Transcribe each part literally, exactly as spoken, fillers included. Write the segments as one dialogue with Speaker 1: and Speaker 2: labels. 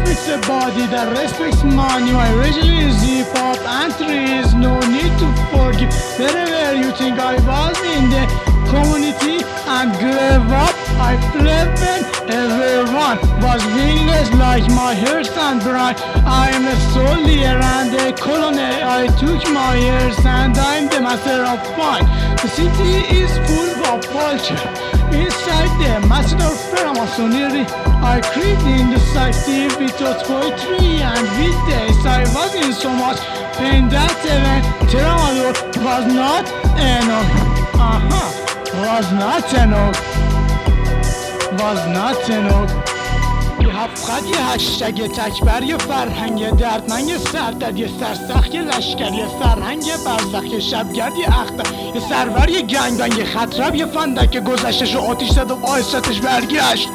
Speaker 1: respects a body that respects money. My religion is hip hop and trees. No need to forgive. Wherever you think I was in the community and grew up, I fled when everyone was wingless like my horse and bride. I am a soldier and a colonel. I took my years and I'm the master of fun. The city is full of culture. Inside the master of Freemasonry, I created in the city with poetry and with this I was in so much pain that even Tramadol was not enough. Uh-huh, was not enough. Was not enough. یه هفت یه هشتگ تکبر یه فرهنگ دردمند یه سردد یه سرسخت یه لشکر یه سرهنگ برزخ یه شبگرد یه اختر یه سرور یه گنگان یه خطرب یه فندک که گذشتش رو آتیش زد و آهستش برگشت.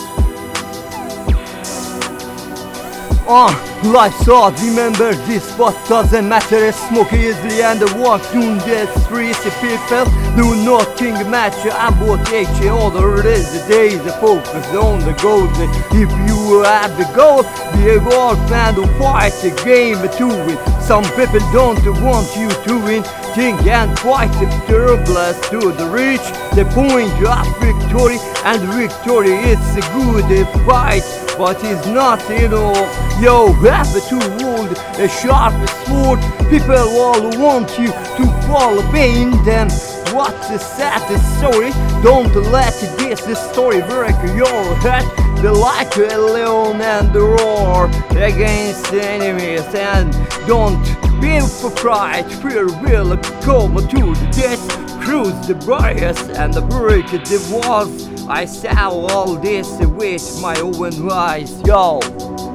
Speaker 2: Uh, life's hard, remember this, but doesn't matter. Smoke easily and walk doing this streets. People do nothing matter about each other. Is the days focus on the goals. If you have the goal, be a goal fan to fight the game to win. Some people don't want you to win. Think and fight the turbulence to the reach the point of victory, and victory is a good fight, but it's not enough. Yo, have to hold a sharp sword. People all want you to fall behind them. What's the sad story? Don't let this story break your heart. The like a leon and roar against enemies, and don't be for pride. Fear will come to the death. Cruise the barriers and break the walls. I saw all this with my own eyes, yo.